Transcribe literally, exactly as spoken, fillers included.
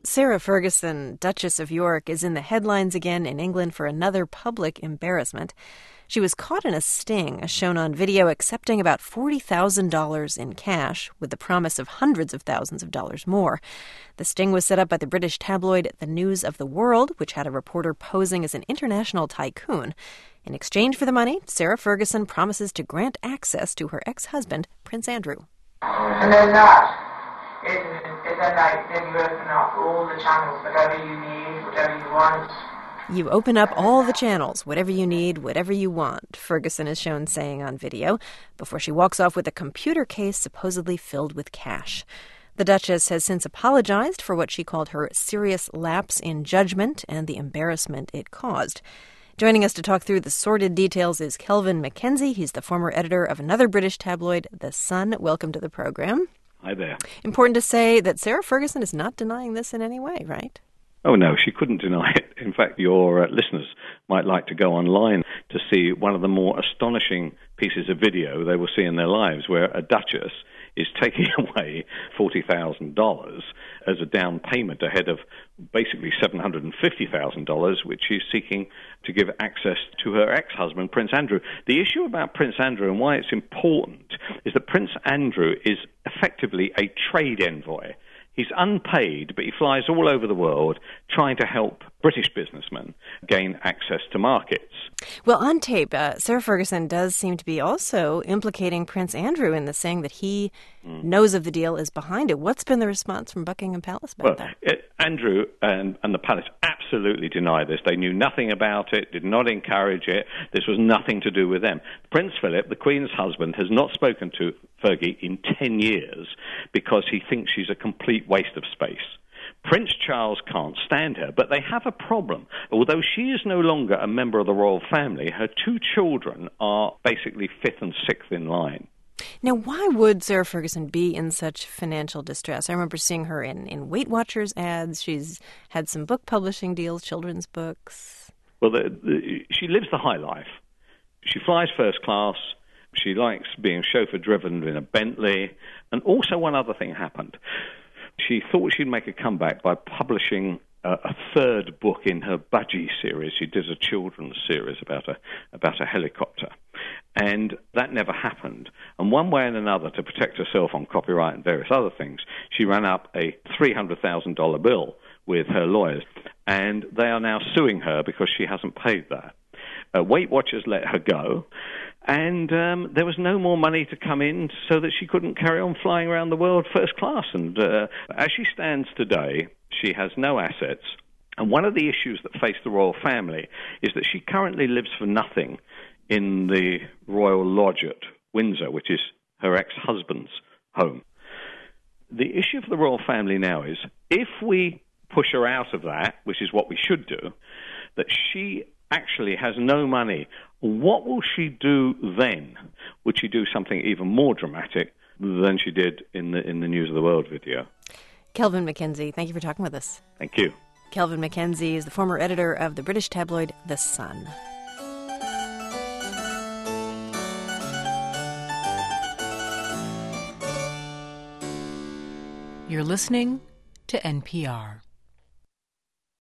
Sarah Ferguson, Duchess of York, is in the headlines again in England for another public embarrassment. She was caught in a sting, shown on video accepting about forty thousand dollars in cash with the promise of hundreds of thousands of dollars more. The sting was set up by the British tabloid The News of the World, which had a reporter posing as an international tycoon. In exchange for the money, Sarah Ferguson promises to grant access to her ex-husband, Prince Andrew. And then that is, is then, like, then you open up all the channels, whatever you need, whatever you want. You open up all the channels, whatever you need, whatever you want, Ferguson is shown saying on video, before she walks off with a computer case supposedly filled with cash. The Duchess has since apologized for what she called her serious lapse in judgment and the embarrassment it caused. Joining us to talk through the sordid details is Kelvin MacKenzie. He's the former editor of another British tabloid, The Sun. Welcome to the program. Hi there. Important to say that Sarah Ferguson is not denying this in any way, right? Oh, no, she couldn't deny it. In fact, your uh, listeners might like to go online to see one of the more astonishing pieces of video they will see in their lives, where a duchess is taking away forty thousand dollars as a down payment ahead of basically seven hundred fifty thousand dollars, which she's seeking to give access to her ex-husband, Prince Andrew. The issue about Prince Andrew and why it's important is that Prince Andrew is effectively a trade envoy. He's unpaid, but he flies all over the world trying to help British businessmen gain access to markets. Well, on tape, uh, Sarah Ferguson does seem to be also implicating Prince Andrew in the saying that he mm. knows of the deal, is behind it. What's been the response from Buckingham Palace about well, that? It, Andrew and, and the palace absolutely deny this. They knew nothing about it, did not encourage it. This was nothing to do with them. Prince Philip, the Queen's husband, has not spoken to Fergie in ten years because he thinks she's a complete waste of space. Prince Charles can't stand her, but they have a problem. Although she is no longer a member of the royal family, her two children are basically fifth and sixth in line. Now, why would Sarah Ferguson be in such financial distress? I remember seeing her in, in Weight Watchers ads. She's had some book publishing deals, children's books. Well, the, the, she lives the high life. She flies first class. She likes being chauffeur-driven in a Bentley. And also one other thing happened. She thought she'd make a comeback by publishing a, a third book in her Budgie series. She did a children's series about a about a helicopter. And that never happened. And one way and another, to protect herself on copyright and various other things, she ran up a three hundred thousand dollars bill with her lawyers. And they are now suing her because she hasn't paid that. Uh, Weight Watchers let her go. And um, there was no more money to come in so that she couldn't carry on flying around the world first class. And uh, as she stands today, she has no assets. And one of the issues that face the royal family is that she currently lives for nothing in the Royal Lodge at Windsor, which is her ex-husband's home. The issue for the royal family now is, if we push her out of that, which is what we should do, that she actually has no money, what will she do then? Would she do something even more dramatic than she did in the in the News of the World video? Kelvin MacKenzie, thank you for talking with us. Thank you. Kelvin MacKenzie is the former editor of the British tabloid The Sun. You're listening to N P R.